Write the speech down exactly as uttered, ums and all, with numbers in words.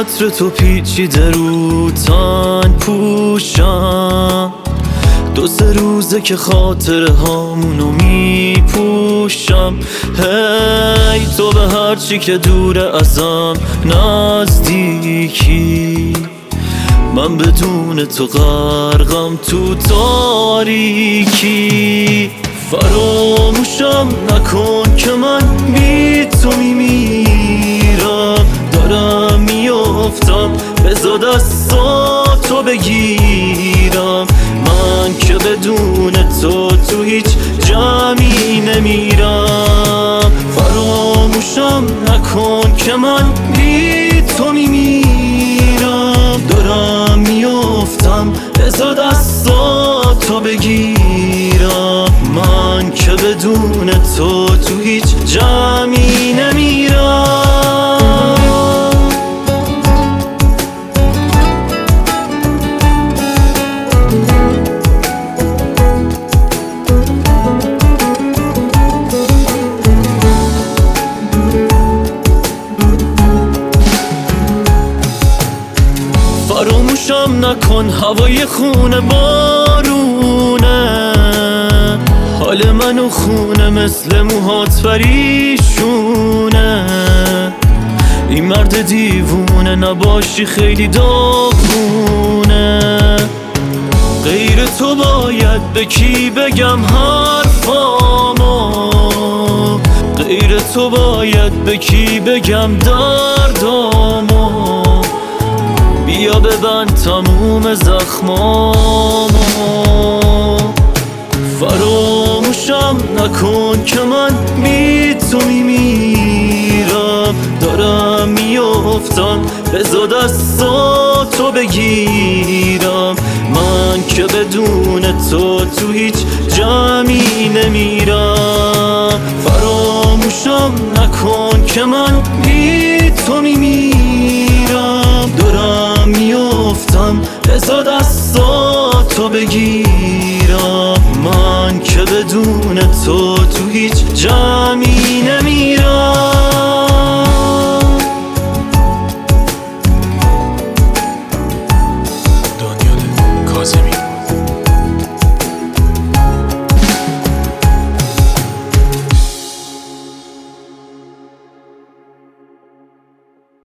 عطر تو پیچیده رو تن پوشم، دو سه روزه که خاطره هامونو می پوشم. هی تو به هرچی که دوره ازم نزدیکی، من بدون تو غرقم تو تاریکی. فراموشم نکن که من بی تو میمیرم، دارم میافتم بذار دستاتو بگیرم. من که بدون تو تو هیچ جمعی نمیرم. فراموشم نکن که من بی تو میمیرم، دارم میافتم بذار دستاتو بگیرم. من که بدون تو تو هیچ جمعی نمیرم. فراموشم نکن هوای خونه بارونه، حال منو خونه مثل موهات پریشونه. این مرد دیوونه نباشی خیلی داغونه. غیر تو باید به کی بگم حرفامو، غیر تو باید به کی بگم دردامو. بیا ببند تموم زخمامو. فراموشم نکن که من بی تو میمیرم، دارم میافتم بذار دستاتو بگیرم. من که بدون تو تو هیچ جمعی نمیرم. فراموشم نکن که من بی تو میمیرم، دارم میافتم بذار دستاتو بگیرم.